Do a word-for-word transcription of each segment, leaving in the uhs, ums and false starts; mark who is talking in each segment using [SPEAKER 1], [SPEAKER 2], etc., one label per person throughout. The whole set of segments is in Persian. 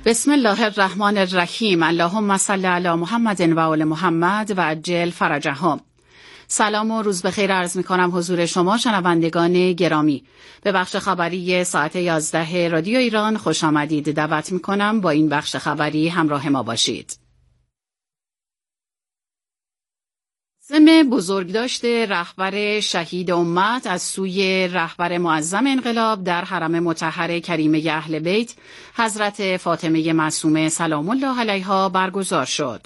[SPEAKER 1] بسم الله الرحمن الرحیم. اللهم صل علی محمد و آل محمد و عجل فرجهم. سلام و روز بخیر عرض می کنم حضور شما شنوندگان گرامی. به بخش خبری ساعت یازده رادیو ایران خوش آمدید. دعوت می کنم با این بخش خبری همراه ما باشید. ضمن بزرگداشت رهبر شهید امت از سوی رهبر معظم انقلاب در حرم مطهر کریمه اهل بیت حضرت فاطمه معصومه سلام الله علیها برگزار شد.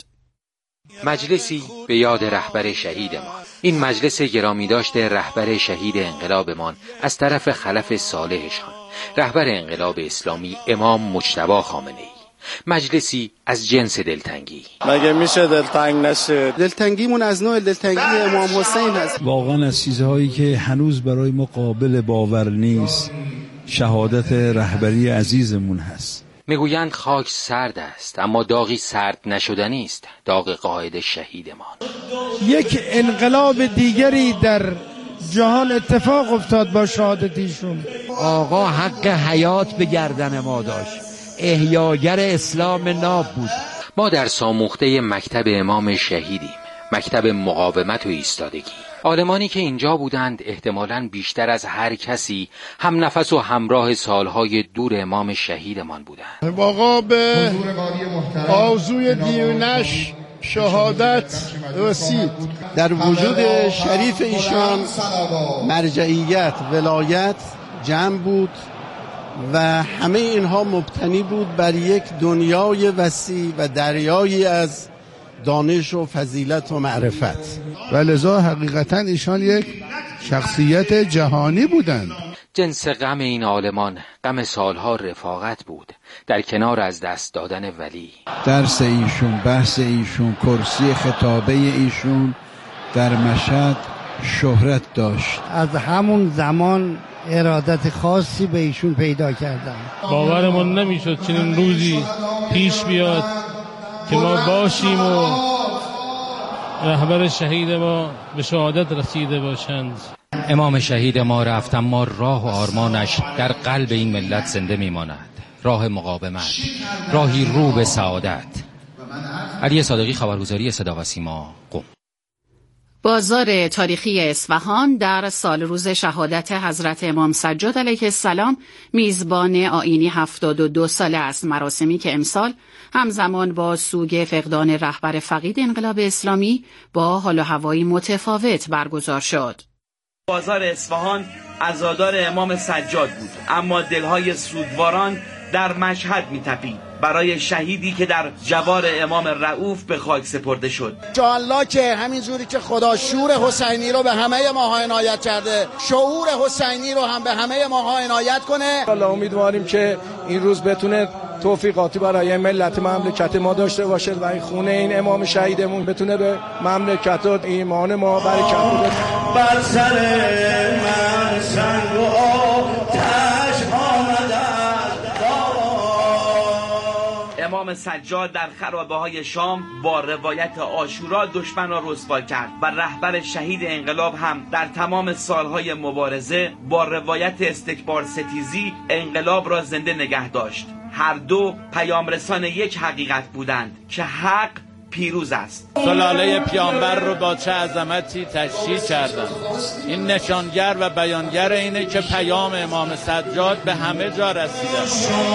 [SPEAKER 2] مجلسی به یاد رهبر شهیدمان. این مجلس گرامی داشته رهبر شهید انقلابمان از طرف خلف صالحشان رهبر انقلاب اسلامی امام مجتبی خامنه‌ای. مجلسی از جنس دلتنگی.
[SPEAKER 3] مگه میشه دلتنگ نشه؟
[SPEAKER 4] دلتنگیمون از نوع دلتنگی امام حسین هست.
[SPEAKER 5] واقعا از چیزهایی که هنوز برای ما قابل باور نیست شهادت رهبری عزیزمون هست.
[SPEAKER 2] میگویند خاک سرد است اما داغی سرد نشدنی است، داغ قائد شهیدمان.
[SPEAKER 6] یک انقلاب دیگری در جهان اتفاق افتاد با شهادتیشون.
[SPEAKER 7] آقا حق حیات به گردن ما داشت، احیاگر اسلام ناب بود.
[SPEAKER 2] ما در ساموخته مکتب امام شهیدیم، مکتب مقاومت و ایستادگی. عالمانی که اینجا بودند احتمالاً بیشتر از هر کسی هم نفس و همراه سالهای دور امام شهیدمان بودند.
[SPEAKER 6] آقا به آرزوی دیرینش شهادت رسید.
[SPEAKER 4] در وجود شریف ایشان مرجعیت، ولایت جمع بود و همه اینها مبتنی بود بر یک دنیای وسیع و دریایی از دانش و فضیلت و معرفت
[SPEAKER 6] و لذا حقیقتا ایشان یک شخصیت جهانی بودند.
[SPEAKER 2] جنس غم این عالمان غم سالها رفاقت بود در کنار از دست دادن ولی.
[SPEAKER 5] درس ایشون، بحث ایشون، کرسی خطابه ایشون در مشهد شهرت داشت.
[SPEAKER 6] از همون زمان ارادت خاصی به ایشون پیدا کردن.
[SPEAKER 8] باورمون نمیشد چنین روزی پیش بیاد که ما باشیم و رهبر شهید ما به شهادت رسیده باشند.
[SPEAKER 9] امام شهید ما رفت اما راه و آرمانش در قلب این ملت زنده میماند. راه مقاومت، راهی رو به سعادت. علی صادقی، خبرگزاری صدا و سیما، قم.
[SPEAKER 1] بازار تاریخی اصفهان در سال روز شهادت حضرت امام سجاد علیه السلام میزبان آیینی هفتاد و دو ساله است، مراسمی که امسال همزمان با سوگ فقدان رهبر فقید انقلاب اسلامی با حال و هوایی متفاوت برگزار شد.
[SPEAKER 10] بازار اصفهان عزادار امام سجاد بود، اما دلهای سوگواران در مشهد می‌تپید برای شهیدی که در جوار امام رؤوف به خاک سپرده شد.
[SPEAKER 11] انشاءالله که همینجوری که خدا شور حسینی رو به همه ماها عنایت کرده، شعور حسینی رو هم به همه ماها عنایت کنه.
[SPEAKER 3] الله امیدواریم که این روز بتونه توفیقاتی برای ملت مملکت ما داشته باشه و این خونه این امام شهیدمون بتونه به مملکت و ایمان ما برکت بده.
[SPEAKER 12] بر سر من سنگ و آتش آمده.
[SPEAKER 10] امام سجاد در خرابه‌های شام با روایت عاشورا دشمن را رسوا کرد و رهبر شهید انقلاب هم در تمام سالهای مبارزه با روایت استکبار ستیزی انقلاب را زنده نگه داشت. هر دو پیامرسان یک حقیقت بودند که حق پیروز است.
[SPEAKER 13] سلاله پیامبر رو با چه عظمتی تشریح کردند. این نشانگر و بیانگر اینه که پیام امام سجاد به همه جا رسیده.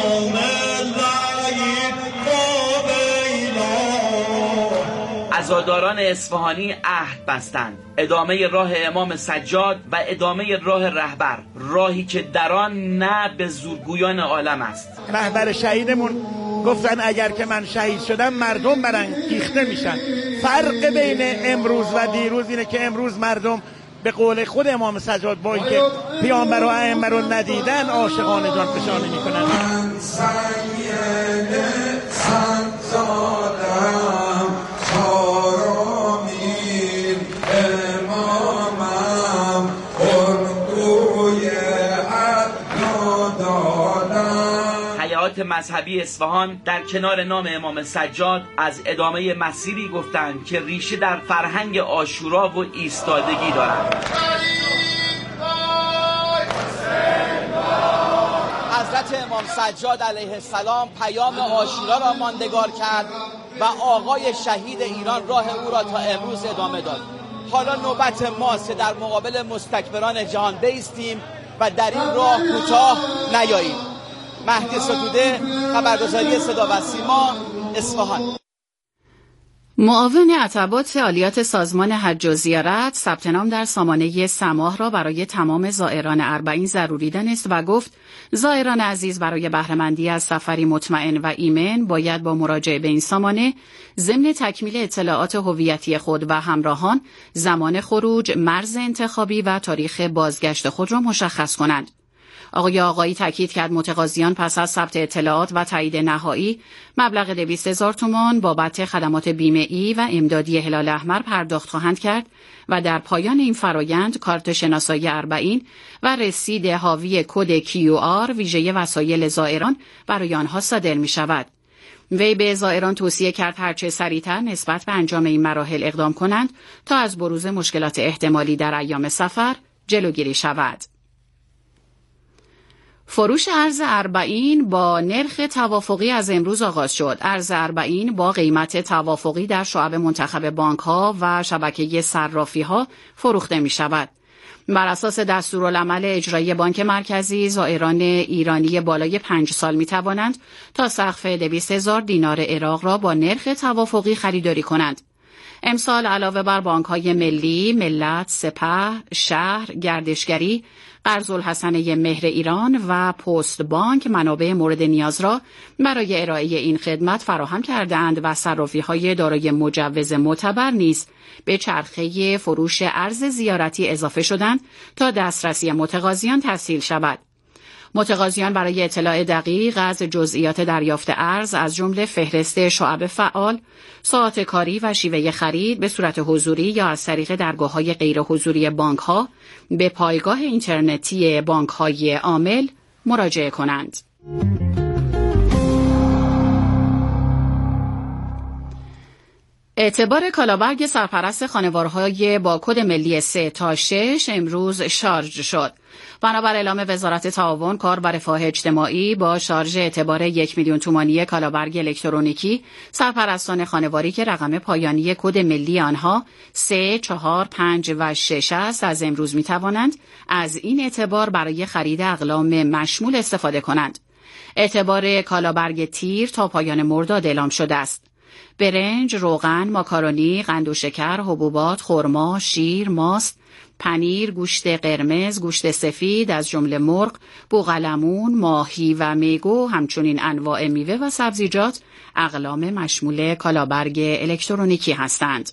[SPEAKER 10] عزاداران اصفهانی عهد بستند ادامه راه امام سجاد و ادامه راه رهبر، راهی که در آن نه به زورگویان عالم است.
[SPEAKER 11] رهبر شهیدمون گفتن اگر که من شهید شدم مردم برن گیخته میشن. فرق بین امروز و دیروز اینه که امروز مردم به قول خود امام سجاد با اینکه پیامبر و ائمه رو ندیدن عاشقانه جان فشانی میکنن.
[SPEAKER 10] مذهبی اصفهان در کنار نام امام سجاد از ادامه مسیری گفتند که ریشه در فرهنگ عاشورا و ایستادگی دارند.
[SPEAKER 11] حضرت امام
[SPEAKER 14] امام سجاد علیه السلام پیام عاشورا را ماندگار کرد و آقای شهید ایران راه او را تا امروز ادامه داد. حالا نوبت ماست در مقابل مستکبران جهان بایستیم و در این راه کوتاه نیاییم. مهدی ستوده، خبرگزاری صدا و سیما، اصفهان.
[SPEAKER 1] معاون عتبات عالیات سازمان حج و زیارت ثبت نام در سامانه سماح را برای تمام زائران اربعین ضروری دانست و گفت زائران عزیز برای بهره‌مندی از سفری مطمئن و ایمن باید با مراجعه به این سامانه ضمن تکمیل اطلاعات هویتی خود و همراهان زمان خروج، مرز انتخابی و تاریخ بازگشت خود را مشخص کنند. آقای آقایی تاکید کرد متقاضیان پس از ثبت اطلاعات و تایید نهایی مبلغ دویست هزار تومان بابت خدمات بیمه‌ای و امدادی هلال احمر پرداخت خواهند کرد و در پایان این فرایند کارت شناسایی اربعین و رسید حاوی کد کیو آر ویژه وسایل زائران برای آنها صادر می شود. وی به زائران توصیه کرد هرچه سریعتر نسبت به انجام این مراحل اقدام کنند تا از بروز مشکلات احتمالی در ایام سفر جلوگیری شود. فروش ارز اربعین با نرخ توافقی از امروز آغاز شد. ارز اربعین با قیمت توافقی در شعب منتخب بانک‌ها و شبکه صرافی‌ها فروخته می‌شود. بر اساس دستورالعمل اجرایی بانک مرکزی، زائران ایرانی بالای پنج سال می‌توانند تا سقف دویست هزار دینار عراق را با نرخ توافقی خریداری کنند. امسال علاوه بر بانک‌های ملی، ملت، سپه، شهر، گردشگری، قرض‌الحسنه مهر ایران و پست بانک منابع مورد نیاز را برای ارائه این خدمت فراهم کردند و صرافی‌های دارای مجوز معتبر نیز به چرخه فروش ارز زیارتی اضافه شدند تا دسترسی متقاضیان تسهیل شود. متقاضیان برای اطلاع دقیق از جزئیات دریافت ارز از جمله فهرست شعب فعال، ساعات کاری و شیوه خرید به صورت حضوری یا از طریق درگاه‌های غیر حضوری بانک‌ها به پایگاه اینترنتی بانک‌های عامل مراجعه کنند. اعتبار کالابرگ سرپرست خانوارهای با کد ملی سه تا شش امروز شارژ شد. بنابر اعلام وزارت تعاون کار و رفاه اجتماعی با شارژ اعتبار یک میلیون تومانی کالابرگ الکترونیکی سرپرستان خانواری که رقم پایانی کد ملی آنها سه، چهار، پنج و شش است از امروز می توانند از این اعتبار برای خرید اقلام مشمول استفاده کنند. اعتبار کالابرگ تیر تا پایان مرداد اعلام شده است. برنج، روغن، ماکارونی، قند و شکر، حبوبات، خرما، شیر، ماست، پنیر، گوشت قرمز، گوشت سفید از جمله مرغ، بوقلمون، ماهی و میگو همچنین انواع میوه و سبزیجات اقلام مشمول کالابرگ الکترونیکی هستند.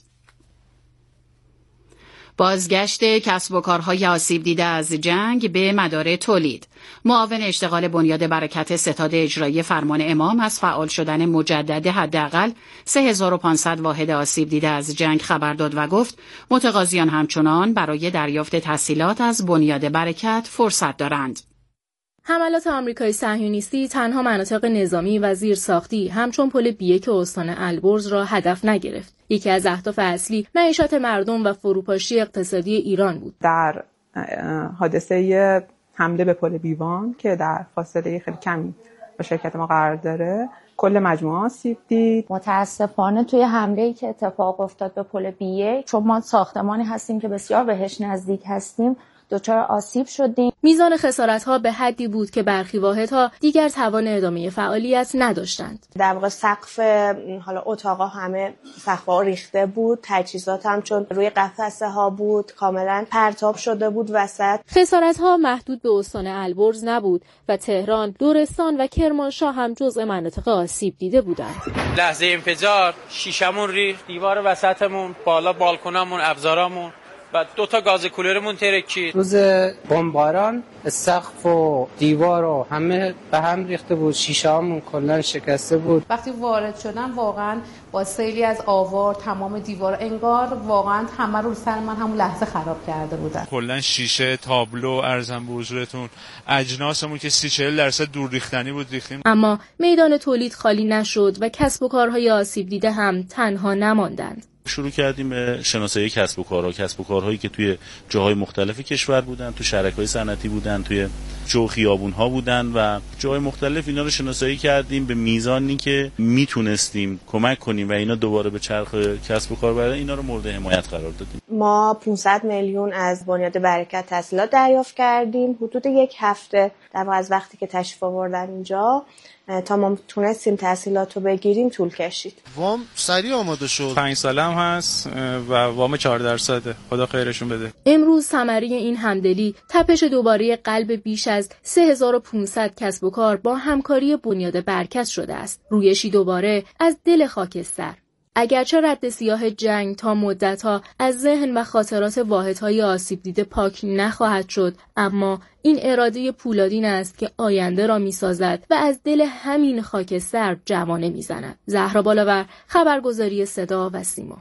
[SPEAKER 1] بازگشت کسب و کارهای آسیب دیده از جنگ به مدار تولید. معاون اشتغال بنیاد برکت ستاد اجرایی فرمان امام از فعال شدن مجدد حداقل سه هزار و پانصد واحد آسیب دیده از جنگ خبر داد و گفت متقاضیان همچنان برای دریافت تسهیلات از بنیاد برکت فرصت دارند.
[SPEAKER 15] حملات آمریکای صهیونیستی تنها مناطق نظامی و زیرساختی همچون پل بی یک استان البرز را هدف نگرفت. یکی از اهداف اصلی معیشت مردم و فروپاشی اقتصادی ایران بود.
[SPEAKER 16] در حادثه حمله به پل بیوان که در فاصله خیلی کمی با شرکت ما قرار داره کل مجموعه آسیب دید.
[SPEAKER 17] متاسفانه توی حمله‌ای که اتفاق افتاد به پل بی یک چون ما ساختمانی هستیم که بسیار بهش نزدیک هستیم دچار آسیب شدیم.
[SPEAKER 15] میزان خسارت‌ها به حدی بود که برخی واحدها دیگر توان ادامه فعالیت نداشتند.
[SPEAKER 18] در واقع سقف حالا اتاقا همه سقف‌ها ریخته بود، تجهیزات هم چون روی قفسه ها بود کاملا پرتاب شده بود وسط.
[SPEAKER 15] خسارت‌ها محدود به استان البرز نبود و تهران، لرستان و کرمانشاه هم جزء مناطق آسیب دیده بودند.
[SPEAKER 19] لحظه انفجار شیشمون ریخت، دیوار وسطمون، بالا بالکنامون، ابزارامون و دو تا گاز کولرمون ترکید.
[SPEAKER 20] روز بمباران سقف و دیوار و همه به هم ریخته بود، شیشه‌هامون کلا شکسته بود.
[SPEAKER 21] وقتی وارد شدم واقعا با سیلی از آوار تمام دیوار انگار واقعا همه رو سر من همون لحظه خراب کرده بودن.
[SPEAKER 22] کلا شیشه، تابلو، ارزم به حضورتون اجناسمون که سی چهل درصد دور ریختنی بود ریختیم.
[SPEAKER 15] اما میدان تولید خالی نشد و کسب و کارهای آسیب دیده هم تنها نماندند.
[SPEAKER 4] شروع کردیم به شناسایی کسب و کارها، کسب و کارهایی که توی جاهای مختلف کشور بودن، تو شرکای صنعتی بودن، توی جو خیابون‌ها بودن و جاهای مختلف. اینا رو شناسایی کردیم به میزانی که میتونستیم کمک کنیم و اینا دوباره به چرخ کسب و کار برن، اینا رو مورد حمایت قرار دادیم.
[SPEAKER 18] ما پانصد میلیون از بنیاد برکت تسهیلات دریافت کردیم حدود یک هفته در واقع از وقتی که تشریف آوردن اینجا تا ما تونستیم تسهیلات رو بگیریم طول کشید.
[SPEAKER 7] وام سریع آماده شد.
[SPEAKER 23] پنج ساله هم هست و وام چهار درصده. خدا خیرشون بده.
[SPEAKER 15] امروز ثمره این همدلی تپش دوباره قلب بیش از سه هزار و پانصد کسب و کار با همکاری بنیاد برکت شده است. رویشی دوباره از دل خاکستر. اگرچه رد سیاه جنگ تا مدت‌ها از ذهن و خاطرات واحدهای آسیب دیده پاک نخواهد شد، اما این اراده پولادین است که آینده را می‌سازد و از دل همین خاکستر جوانه می‌زند. زهرا بالاور، خبرگزاری صدا و سیما.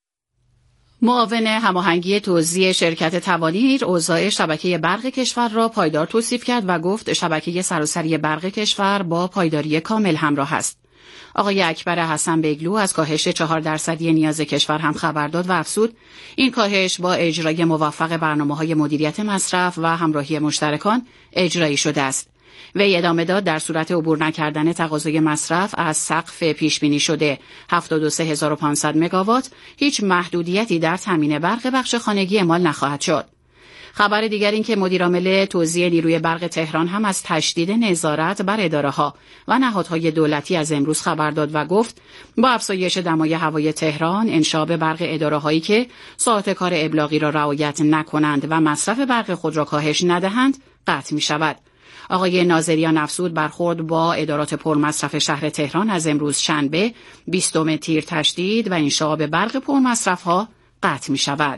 [SPEAKER 1] معاون هماهنگی توزیع شرکت توانیر اوضاع شبکه برق کشور را پایدار توصیف کرد و گفت شبکه سراسری برق کشور با پایداری کامل همراه است. آقای اکبر حسن بیگلو از کاهش چهار درصدی نیاز کشور هم خبر داد و افزود این کاهش با اجرای موفق برنامه‌های مدیریت مصرف و همراهی مشترکان اجرایی شده است. وی ادامه داد در صورت عبور نکردن تقاضای مصرف از سقف پیش بینی شده هفتاد و سه هزار و پانصد مگاوات هیچ محدودیتی در تامین برق بخش خانگی اعمال نخواهد شد. خبر دیگر این که مدیرعامل توزیع نیروی برق تهران هم از تشدید نظارت بر اداره‌ها و نهادهای دولتی از امروز خبر داد و گفت با افزایش دمای هوای تهران انشاب برق اداره‌هایی که ساعت کار ابلاغی را رعایت نکنند و مصرف برق خود را کاهش ندهند قطع می‌شود. آقای ناظریان افزود برخورد با ادارات پرمصرف شهر تهران از امروز شنبه بیستم تیر تشدید و انشاب برق پرمصرف‌ها قطع می‌شود.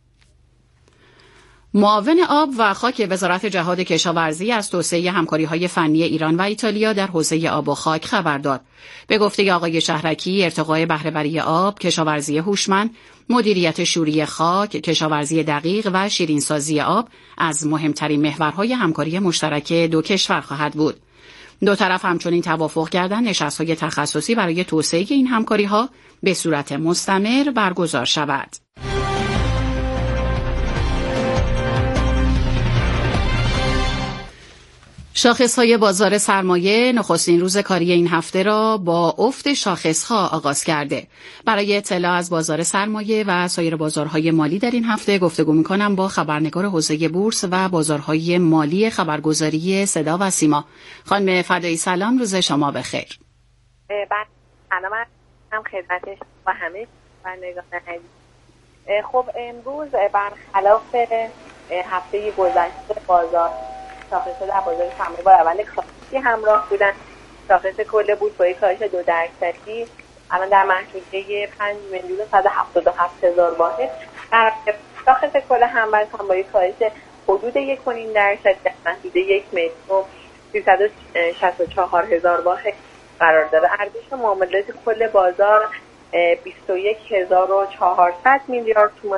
[SPEAKER 1] معاون آب و خاک وزارت جهاد کشاورزی از توسعه همکاری‌های فنی ایران و ایتالیا در حوزه آب و خاک خبر داد. به گفته آقای شهرکی، ارتقای بهره‌وری آب، کشاورزی هوشمند، مدیریت شوری خاک، کشاورزی دقیق و شیرینسازی آب از مهمترین محورهای همکاری مشترک دو کشور خواهد بود. دو طرف همچنین توافق کردند نشست‌های تخصصی برای توسعه این همکاری‌ها به صورت مستمر برگزار شود. شاخص‌های بازار سرمایه نخستین روز کاری این هفته را با افت شاخص‌ها آغاز کرده. برای اطلاع از بازار سرمایه و سایر بازارهای مالی در این هفته گفتگو می‌کنم با خبرنگار حوزه بورس و بازارهای مالی خبرگزاری صدا و سیما. خانم فدایی سلام، روز شما بخیر.
[SPEAKER 24] سلام هم خدمت و همه شنوندگان عزیز. خب امروز برخلاف هفته گذشته بازار شاخص‌ها در بازار سرمایه با روند کاهشی همراه بودن. شاخص کل بود با یک کاهش دو درصدی الان در محدوده پنج میلیون و صد و هفتاد و هفت هزار واحد. در شاخص کل همبرز هم با یک کاهش حدود یک و نیم درصد در محدوده یک میلیون و سیصد و شصت و چهار هزار واحد قرار داره. ارزش معاملات کل بازار بیست و یک هزار و چهارصد میلیارد تومان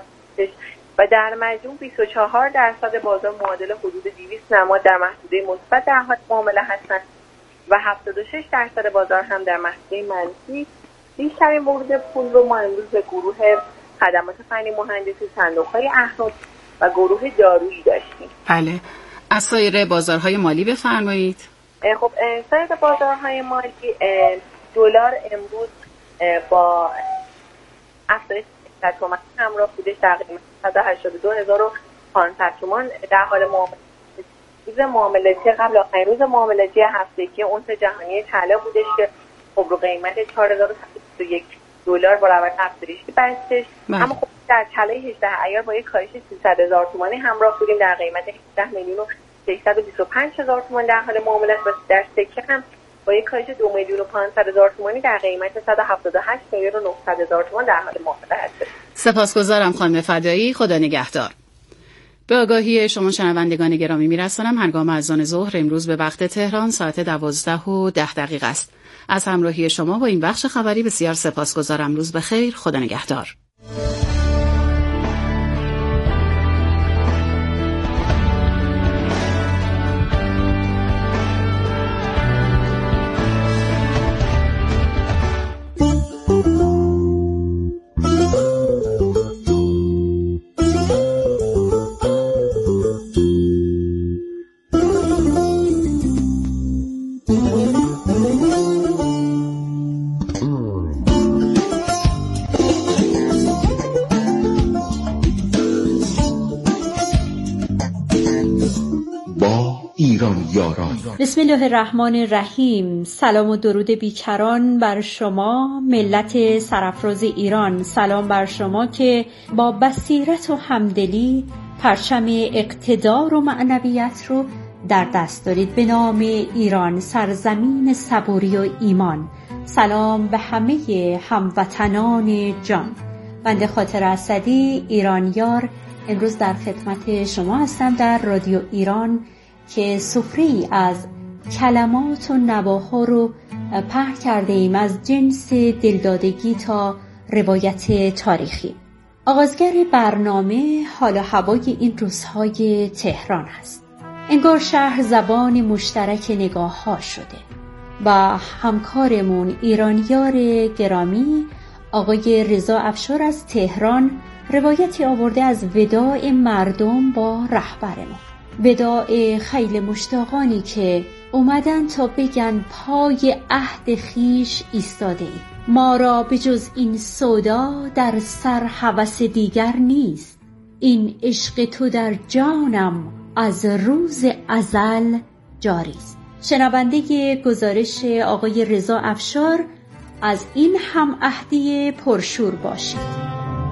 [SPEAKER 24] و در مجموع بیست و چهار درصد بازار معادل حدود دویست نماد در محدوده مثبت در حال معامله هستند و هفتاد و شش درصد بازار هم در محدوده منفی. بیشترین ورود پول رو ما امروز به گروه خدمات فنی مهندسی، صندوق‌های اهرم و گروه دارویی داشتیم.
[SPEAKER 1] بله، از سایر بازارهای مالی بفرمایید.
[SPEAKER 24] خب سایر بازارهای مالی، دلار امروز با افزایش تومان همراه بودش در قیمت صد و هشتاد و دو هزار و پانصد تومان در حال معامله. روز معاملاتی قبل آخرین روز معاملاتی هفتگی اونس جهانی طلا بودش که خب رو قیمت چهار هزار و صد و یک دلار با روند افزایشی بستش. اما خب در طلای هجده عیار با یک کاهش سیصد هزار تومانی همراه بودیم در قیمت هجده میلیون و ششصد و بیست و پنج هزار تومان در حال معامله و در سکه هم با یک کاهش دو میلیون و پانصد هزار تومانی در قیمت صد و هفتاد و هشت میلیون و نهصد هزار تومان در حال معامله هست.
[SPEAKER 1] سپاسگزارم خانم فدایی، خدا نگهدار. به آگاهی شما شنوندگان گرامی میرسانم هنگام اذان ظهر امروز به وقت تهران ساعت دوازده و ده دقیقه است. از همراهی شما با این بخش خبری بسیار سپاسگزارم. روز بخیر، خدا نگهدار.
[SPEAKER 25] Thank you.
[SPEAKER 2] یاران.
[SPEAKER 5] بسم الله الرحمن الرحیم. سلام و درود بیکران بر شما ملت سرافراز ایران. سلام بر شما که با بصیرت و همدلی پرچم اقتدار و معنویت رو در دست دارید به نام ایران، سرزمین صبوری و ایمان. سلام به همه هموطنان جان. بنده خاطر اسدی ایرانیار امروز در خدمت شما هستم در رادیو ایران که سفره‌ای از کلمات و نواها رو پهن کرده ایم از جنس دلدادگی تا روایت تاریخی. آغازگر برنامه حال و هوای این روزهای تهران است. انگار شهر زبان مشترک نگاه ها شده و همکارمون ایرانیار گرامی آقای رضا افشار از تهران روایتی آورده از وداع مردم با رهبرمون. وداع خیل مشتاقانی که اومدن تا بگن پای عهد خیش ایستاده ایم. ما را به جز این سودا در سر هوس دیگر نیست. این عشق تو در جانم از روز ازل جاری است. شنونده گزارش آقای رضا افشار از این هم عهدی پرشور باشید.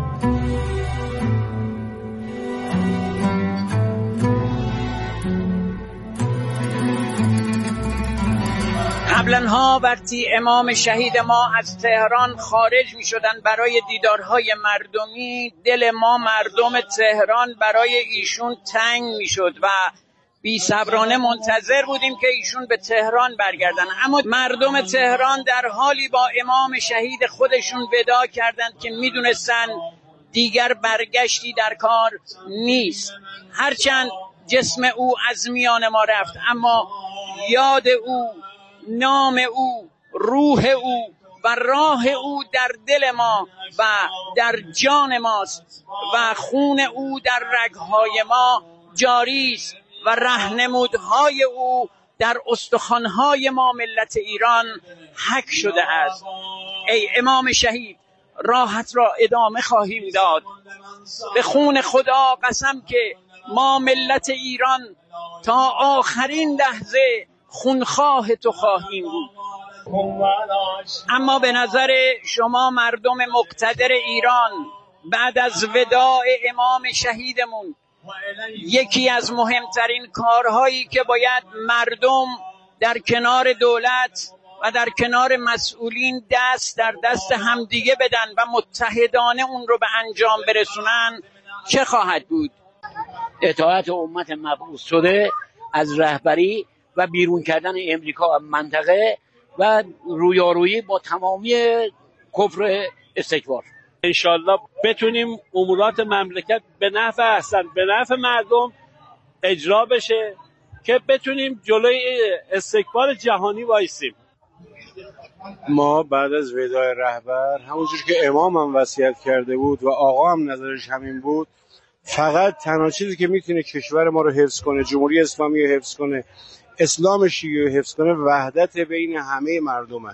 [SPEAKER 6] قبلنها وقتی امام شهید ما از تهران خارج می شدن برای دیدارهای مردمی، دل ما مردم تهران برای ایشون تنگ می شد و بی صبرانه منتظر بودیم که ایشون به تهران برگردن. اما مردم تهران در حالی با امام شهید خودشون وداع کردند که می دونستن دیگر برگشتی در کار نیست. هرچند جسم او از میان ما رفت، اما یاد او، نام او، روح او و راه او در دل ما و در جان ماست و خون او در رگهای ما جاری است و راهنمودهای او در استخوانهای ما ملت ایران حک شده است. ای امام شهید، راهت را ادامه خواهیم داد. به خون خدا قسم که ما ملت ایران تا آخرین لحظه خونخواه تو خواهیم بود. اما به نظر شما مردم مقتدر ایران بعد از وداع امام شهیدمون یکی از مهمترین کارهایی که باید مردم در کنار دولت و در کنار مسئولین دست در دست همدیگه بدن و متحدانه اون رو به انجام برسونن چه خواهد بود؟
[SPEAKER 8] اطاعت امت مبعوث شده از رهبری و بیرون کردن امریکا از منطقه و رویارویی با تمامی کفر استکبار.
[SPEAKER 25] انشالله بتونیم امورات مملکت به نفع احسن به نفع مردم اجرا بشه که بتونیم جلوی استکبار جهانی وایسیم.
[SPEAKER 26] ما بعد از وداع رهبر همونجور که امام هم وصیت کرده بود و آقا هم نظرش همین بود، فقط تنها چیزی که میتونه کشور ما رو حفظ کنه، جمهوری اسلامی رو حفظ کنه، اسلام شیعه رو حفظ کنه، وحدت بین همه مردمه.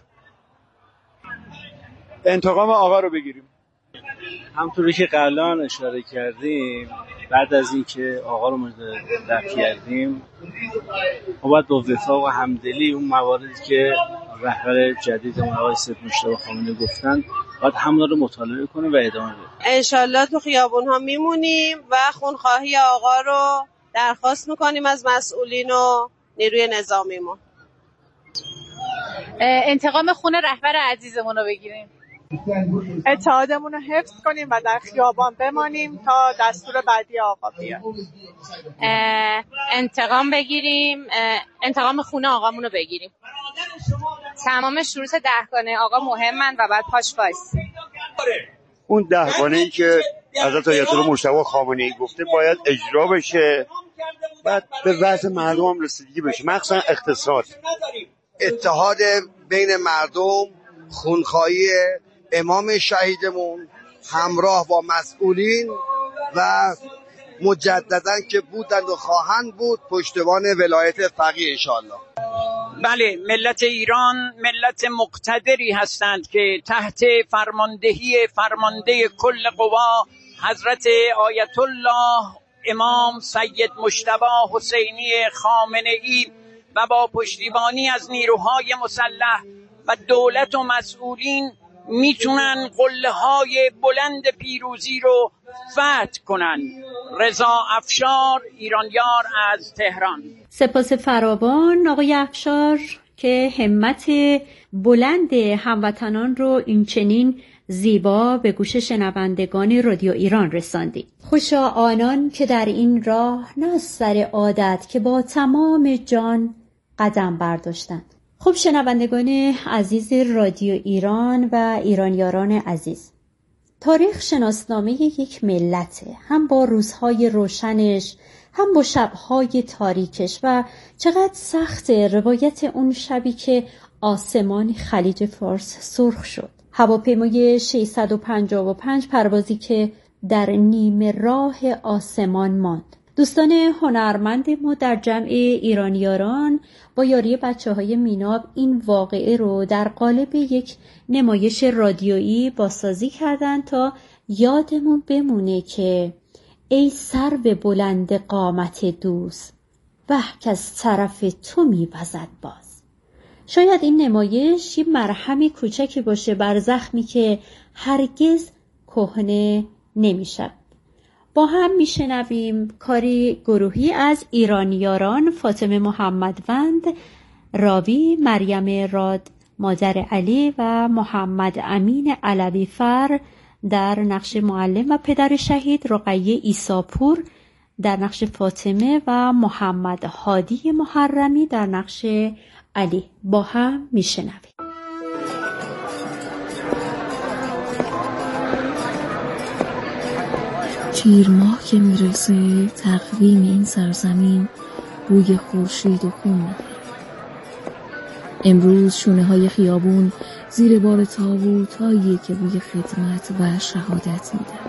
[SPEAKER 25] انتقام آقا رو بگیریم.
[SPEAKER 26] همطوری که قبلا اشاره کردیم، بعد از اینکه آقا رو دفع کردیم ما باید با وفا و همدلی اون مواردی که رهبر جدید ما آقای سید مجتبی خامنه‌ای گفتن باید همونا رو مطالعه کنیم و ادامه بدیم.
[SPEAKER 27] انشالله تو خیابون ها میمونیم و خونخواهی آقا رو درخواست میکنیم از مسئولین و نیروی نظامیمون.
[SPEAKER 21] انتقام خون رهبر عزیزمون رو بگیریم.
[SPEAKER 28] اتحادمون رو حفظ کنیم و در خیابان بمانیم تا دستور بعدی آقا بیاد.
[SPEAKER 21] انتقام بگیریم، انتقام خون آقامون رو بگیریم. تمام شروط دهگانه آقا مهمن و بعد پاش وایسیم.
[SPEAKER 26] اون دهگانه‌ای که حضرت آیت الله مجتبی خامنه‌ای گفته باید اجرا بشه، بعد به وضع مردم هم رسیدگی بشه، مخصوصا اقتصاد.
[SPEAKER 29] اتحاد بین مردم، خونخواهی امام شهیدمون همراه با مسئولین و مجدداً که بودند و خواهند بود پشتیبان ولایت فقیه انشاءالله.
[SPEAKER 6] بله، ملت ایران ملت مقتدری هستند که تحت فرماندهی فرمانده کل قوا حضرت آیت الله امام سید مجتبی حسینی خامنه‌ای و با پشتیبانی از نیروهای مسلح و دولت و مسئولین میتونن قله های بلند پیروزی رو فتح کنن. رضا افشار، ایرانیار از تهران.
[SPEAKER 5] سپاس فراوان آقای افشار که همت بلند هموطنان رو این چنین زیبا به گوش شنوندگان رادیو ایران رساندید. خوشا آنان که در این راه نه از سر عادت که با تمام جان قدم برداشتند. خب شنوندگان عزیز رادیو ایران و ایرانیاران عزیز، تاریخ شناسنامه یک ملته، هم با روزهای روشنش هم با شبهای تاریکش، و چقدر سخت روایت اون شبی که آسمان خلیج فارس سرخ شد. هواپیمای ششصد و پنجاه و پنج پروازی که در نیمه راه آسمان ماند. دوستان هنرمند ما در جمع ایرانیاران با یاری بچه های میناب این واقعه رو در قالب یک نمایش رادیویی بازسازی کردن تا یادمون بمونه که ای سرو بلند قامت دوست، وه که از طرف تو می‌وزد باز. شاید این نمایش یه مرهم کوچکی باشه بر زخمی که هرگز کهنه نمیشه. با هم میشنویم کاری گروهی از ایرانیاران، فاطمه محمدوند راوی، مریم راد مادر علی و محمد امین علوی فر در نقش معلم و پدر شهید، رقیه عیساپور در نقش فاطمه و محمد هادی محرمی در نقش علی. با هم میشنویم.
[SPEAKER 2] تیر ماه که میرسه تقویم این سرزمین بوی خورشید و خون میده. امروز شونه های خیابون زیر بار تابوتایی که بوی خدمت و شهادت میده.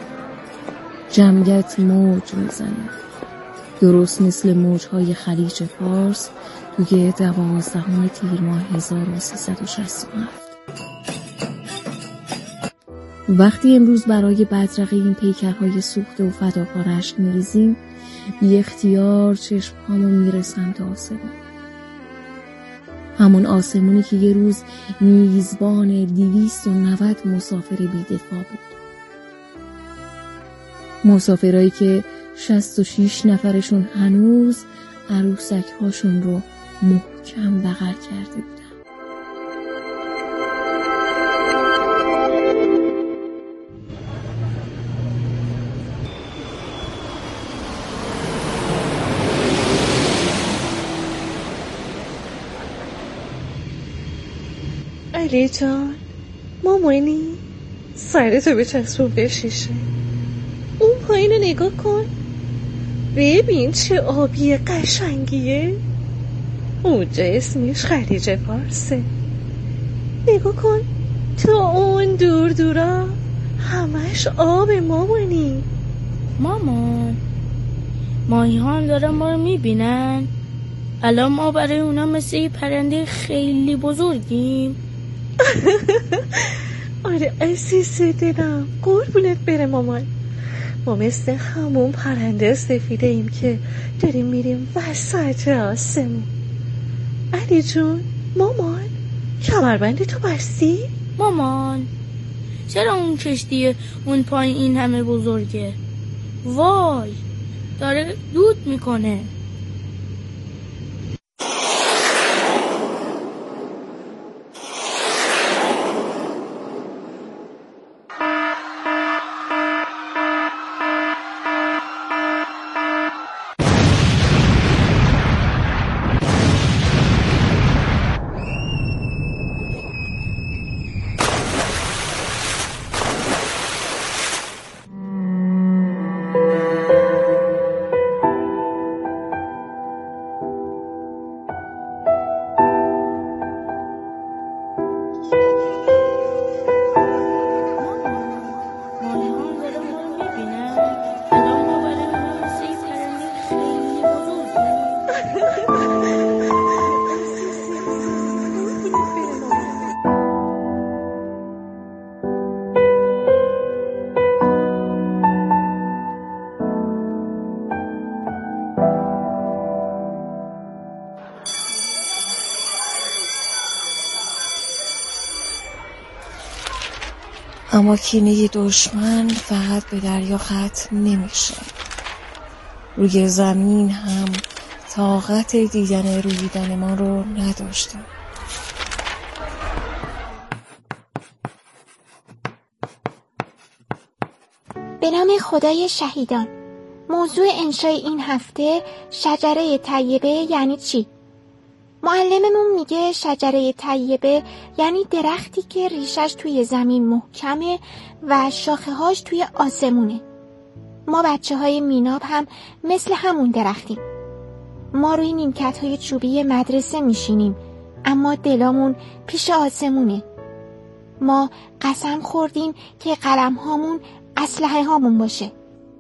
[SPEAKER 2] جمعیت موج میزنه، درست مثل موجهای خلیج فارس توی دوازدهم تیر ماه هزار و سیصد و شصت و هفت. وقتی امروز برای بدرقه این پیکرهای سوخته و فداکار اشک میریزیم، بی اختیار چشمهامون میره سمت آسمون. همون آسمونی که یه روز میزبان دویست و نود مسافر بی‌دفاع بود. مسافرایی که شصت و شش نفرشون هنوز عروسک هاشون رو محکم بغل کرده بودن.
[SPEAKER 3] علی جان، مامانی سرتو بچسبون به شیشه. اون پایین رو نگاه کن، ببین چه آبی قشنگیه. اونجا اسمش خلیج فارسه. نگاه کن تا اون دور دورا همش آب مامانی.
[SPEAKER 9] مامان، ماهی ها هم دارن ما رو میبینن. الان ما برای اونا مثل یه پرنده خیلی بزرگیم.
[SPEAKER 3] آره عزیز دلم، قربونت بره مامان. ما مثل همون پرنده سفیده ایم که داریم میریم وسط آسمون. علی جون، مامان کمربند تو بستی؟
[SPEAKER 9] مامان چرا اون کشتی اون پایین این همه بزرگه؟ وای داره دود میکنه.
[SPEAKER 2] اما کینه دشمن فقط به دریا ختم نمیشه. روی زمین هم طاقت دیدن رویدن ما رو نداشته.
[SPEAKER 10] به نام خدای شهیدان. موضوع انشای این هفته شجره طیبه یعنی چی؟ معلممون میگه شجره طیبه یعنی درختی که ریشش توی زمین محکمه و شاخه‌هاش توی آسمونه. ما بچه های میناب هم مثل همون درختیم. ما روی نیمکت‌های چوبی مدرسه میشینیم اما دلامون پیش آسمونه. ما قسم خوردیم که قلم هامون اسلحه هامون باشه.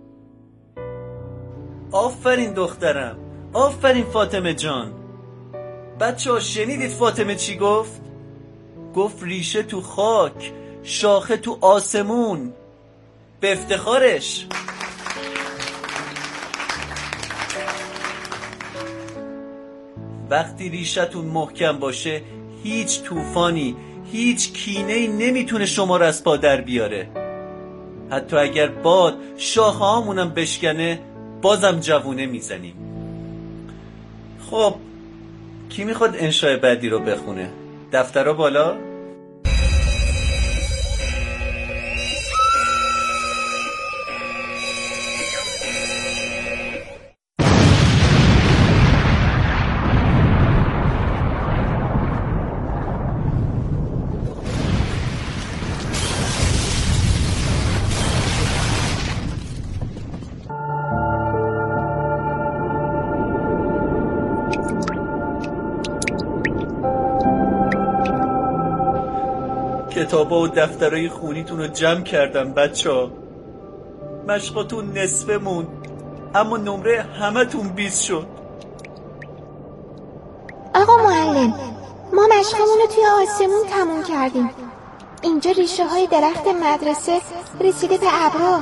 [SPEAKER 11] آفرین دخترم، آفرین فاطمه جان. بچه ها شنیدید فاطمه چی گفت؟ گفت ریشه تو خاک، شاخه تو آسمون. به افتخارش. وقتی ریشتون محکم باشه هیچ طوفانی، هیچ کینه‌ای نمیتونه شما رو از پا در بیاره. حتی اگر باد شاخه هامونم بشکنه بازم جوونه میزنیم. خب کی میخواد انشای بعدی رو بخونه؟ دفترها بالا؟ کتابا و دفترهای خونیتون رو جمع کردم بچه ها. مشقاتون نصفه موند اما نمره همه تون بیست شد.
[SPEAKER 10] آقا معلم، ما مشقمون رو توی آسمون تموم کردیم. اینجا ریشه های درخت مدرسه رسیده به ابرا.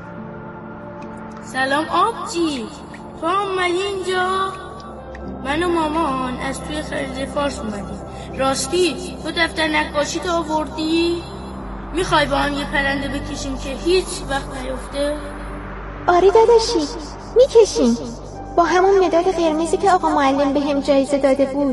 [SPEAKER 9] سلام آبجی، تو اومدی اینجا؟ من و مامان از توی خلیج فارس اومدیم. راستی تو دفتر نقاشی تو آوردی؟ میخوای با هم یه پرنده بکشیم که هیچ وقت نیفته؟
[SPEAKER 10] آره داداشی میکشیم، با همون مداد قرمزی که آقا معلم به هم جایزه داده بود.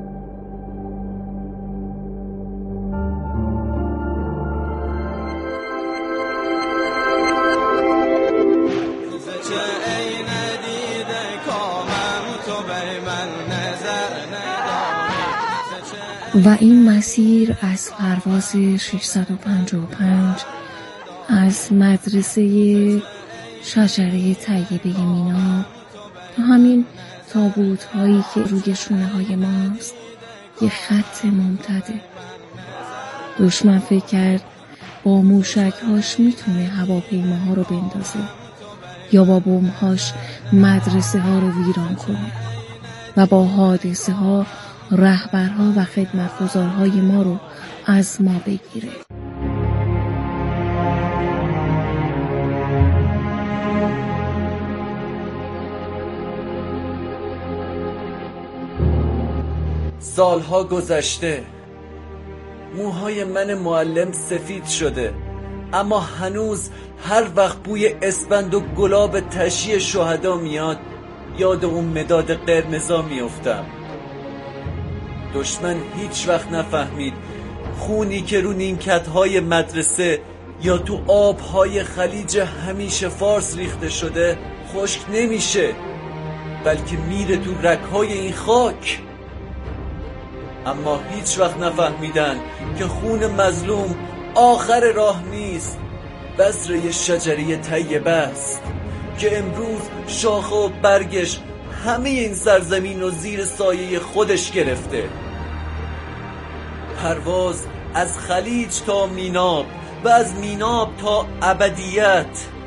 [SPEAKER 2] و این مسیر از پرواز ششصد و پنجاه و پنج از مدرسه شجره طیبه میناب تا همین تابوت هایی که روی شونه های ماست یه خط ممتده. دشمن فکر کرد با موشک هاش میتونه هواپیماها رو بندازه یا با بمب هاش مدرسه ها رو ویران کنه و با حادثه ها رهبرها و خدمتگزارهای ما رو از ما بگیره.
[SPEAKER 11] سالها گذشته، موهای من معلم سفید شده، اما هنوز هر وقت بوی اسفند و گلاب تشییع شهدا میاد یاد اون مداد قرمزا میافتم. دشمن هیچ وقت نفهمید خونی که رو نیمکت‌های مدرسه یا تو آب‌های خلیج همیشه فارس ریخته شده خشک نمیشه، بلکه میره تو رگ‌های این خاک. اما هیچ وقت نفهمیدن که خون مظلوم آخر راه نیست، بذر یه شجره طیبه است که امروز شاخه و برگش همه این سرزمین رو زیر سایه خودش گرفته. پرواز از خلیج تا میناب و از میناب تا ابدیت.